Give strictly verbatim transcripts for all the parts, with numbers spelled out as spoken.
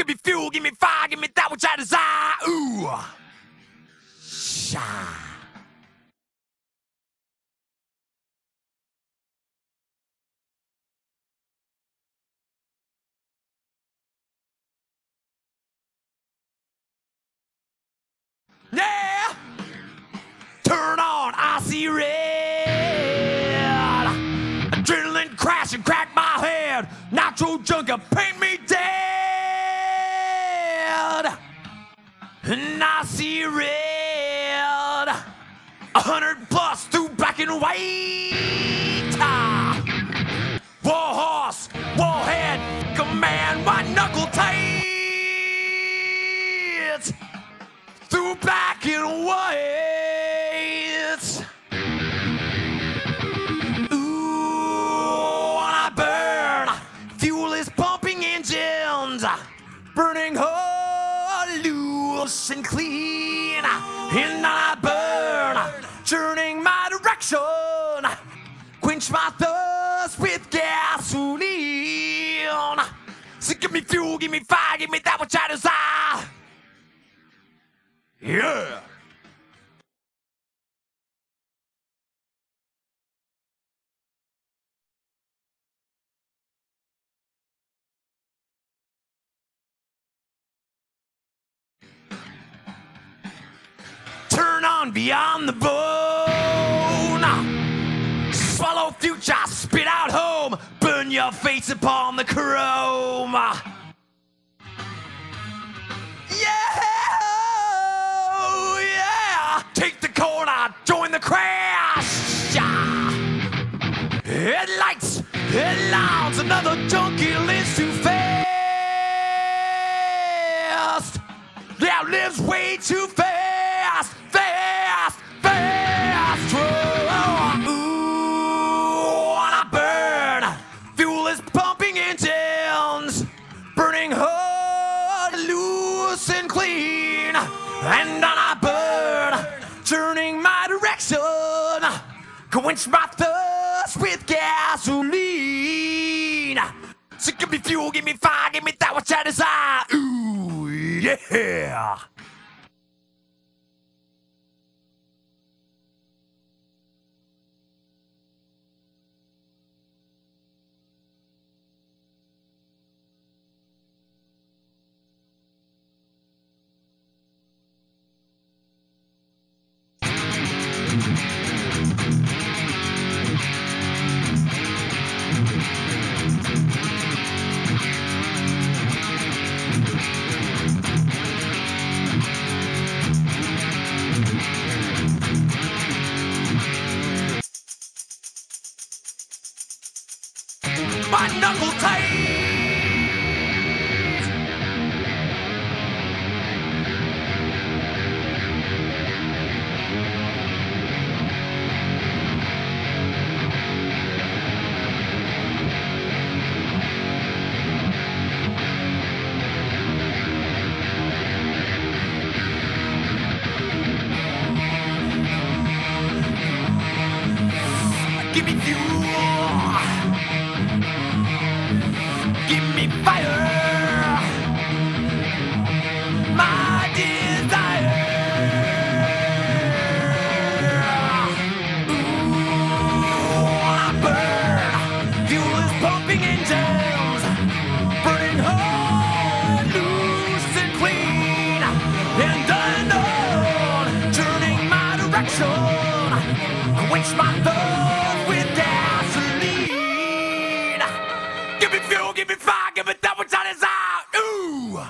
me fuel, give me fire, give me that which I desire. Ooh. Sha. Yeah! Turn on, I see red. Adrenaline crash and crack my head. Nitro junkie, paint me dead. And I see red. A hundred plus through black and white. Ah. War horse, warhead, command, my knuckle tight. Through black and white. Ooh, I burn. Fuel is pumping engines, burning hot, loose and clean. And I burn, turning my direction, quench my thirst with gasoline. So give me fuel, give me fire, give me that which I desire. Yeah! Turn on beyond the bone. Swallow future, spit out home. Burn your face upon the chrome. Yeah! Take the corner, join the crash. Headlights, headlights, another junkie lives too fast. Yeah, lives way too fast, fast, fast. Ooh, and I burn. Fuel is pumping engines, burning hot, loose and clean. And I burn, turning my direction, quench my thirst with gasoline. So give me fuel, give me fire, give me that which I desire. Ooh, yeah. My knuckle tight. Give me fuel. Give me fire, my desire. Ooh, I burn. Fuel is pumping engines, burning hot, loose and clean. And unknown, turning my direction, quench my thirst with gasoline. Give me fuel, give me fire, give me that which I desire. Ooh!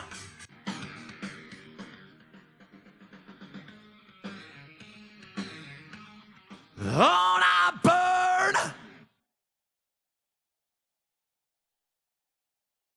Oh!